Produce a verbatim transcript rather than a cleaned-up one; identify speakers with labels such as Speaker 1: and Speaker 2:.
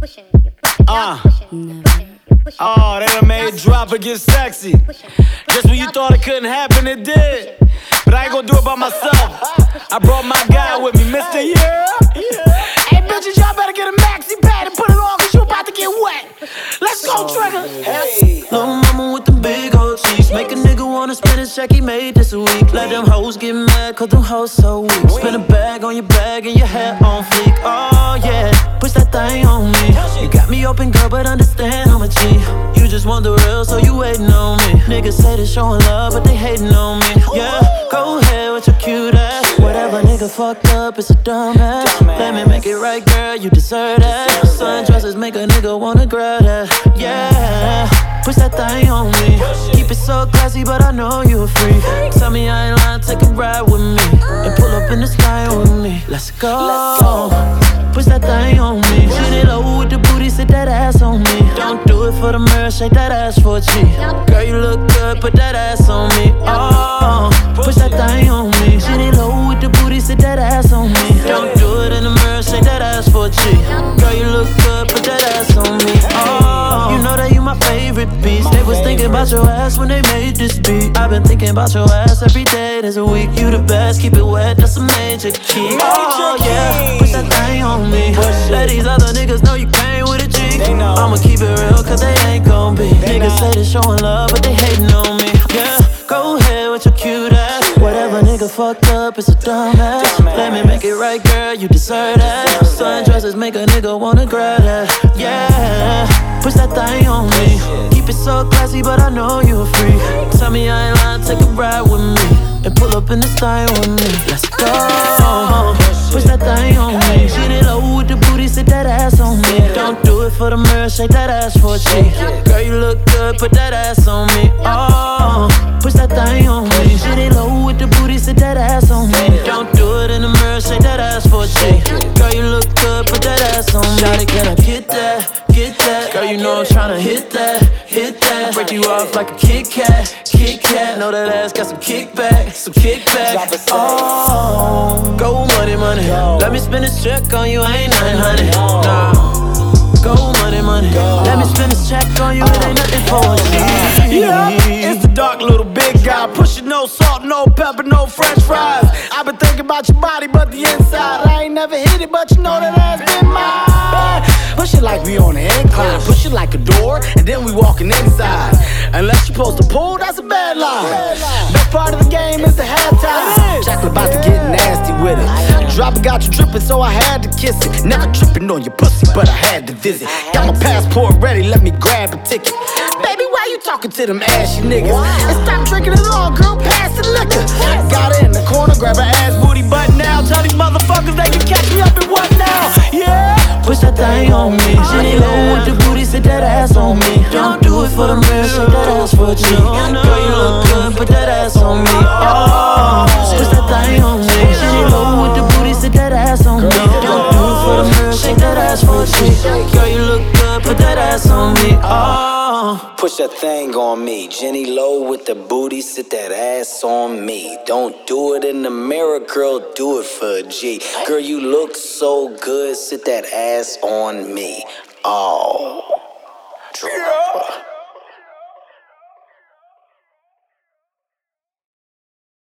Speaker 1: Uh. Oh, they done made drop it get sexy. Just when you thought it couldn't happen, it did. But I ain't gonna do it by myself. I brought my guy with me, Mister Yeah. Hey, bitches, y'all better get a maxi pad and put it on, cause you about to get wet. Let's go, Trigger.
Speaker 2: Hey. Little mama with the big old cheeks. Make a nigga wanna spend a check he made this a week. Let them hoes get mad, cause them hoes so weak. Spin a bag on your bag and your hair on fleek. Oh yeah, push that thing on me. You got me open, girl, but understand I'm a G. You just want the real, so you waiting on me. Niggas say they showing love, but they hating on me. Yeah, go ahead with your cute ass. Whatever nigga fucked up, it's a dumbass. Let me make it right, girl, you deserve that. Sundresses make a nigga wanna grab that. Yeah, push that thing on me. Keep it so classy, but I know you a freak. Tell me I ain't lying, take a ride with me. And pull up in the sky with me. Let's go. Push that thing on me. Shit it low with the booty, sit that ass on me. Don't do it for the mirror, shake that ass for a G. Girl, you look good, put that ass on me. Oh, push that thing on me. Shit it low with the booty, sit that ass on me. Don't do it in the mirror, shake that ass for a G. Girl, you look good, put that ass on me. Oh, you know that you my favorite beast. They was thinking about your ass when they made this beat. I've been thinking about your ass every day, there's a week. You the best, keep it wet, that's a major key. Oh yeah, push that thing on me. Let these other niggas know you came with a G. I'ma keep it real, cause they ain't gon' be. Niggas say they showing love, but they hating on me. Yeah, go ahead with your cute ass. Whatever nigga fucked up, it's a dumbass. Let me make it right, girl, you deserve that. Sundresses make a nigga wanna grab that. Yeah, push that thing on me. Keep it so classy, but I know you a freak. Tell me I ain't lying, take a ride with me. And pull up in this thing with me. Let's go. Push that thing on me. Shit it low with the booty, sit that ass on me. Don't do it for the mirror, shake that ass for a G. Girl, you look good, put that ass on me. Oh, push that thing on me. Shit it low with the booty, sit that ass on me. Don't do it in the mirror, shake that ass for a G. Girl, you look good, put that ass on me. Shawty, can I get that? Get that? Girl, you know I'm tryna hit that, hit that. Break you off like a Kit Kat, Kit Kat. Know that ass got some kickback, some kickback. Oh, go money, money. Let me spend this check on you, ain't nothing, honey. Nah, go money, money. Let me spend this check on you, it ain't nothing for a G.
Speaker 1: Yeah, it's the dark little big guy. Pushing no salt, no pepper, no french fries. I've been thinking about your body, but the inside. I ain't never hit it, but you know that ass been mine. Push it like we on an incline. Push it like a door, and then we walking inside. Unless you supposed to pull, that's a bad line. Best part of the game is the halftime. Chocolate about to get nasty with it. Drop it got you tripping, so I had to kiss it. Never tripping on your pussy, but I had to visit. Got my passport ready, let me grab a ticket. Baby, why you talking to them ashy niggas? And stop drinking it all, girl, pass the liquor. Got her in the corner, grab her ass booty butt now. Tell these motherfuckers they can catch me up in what now? Yeah,
Speaker 2: push that thing on me. Shitty low with the booty, sit that ass on me. Don't do it for the mirror, shake that ass for a G. Girl, you look good, put that ass on me. Oh, push that thing on me. Shitty low with the booty, sit that ass on me. Don't do it for the mirror, shake that ass for a G. Girl, you look good, put that ass on me. Oh,
Speaker 3: push that thing on me. Jenny low with the booty, sit that ass on me. Don't do it in the mirror, girl, do it for a G. Girl, you look so good, sit that ass on me. Oh, drop.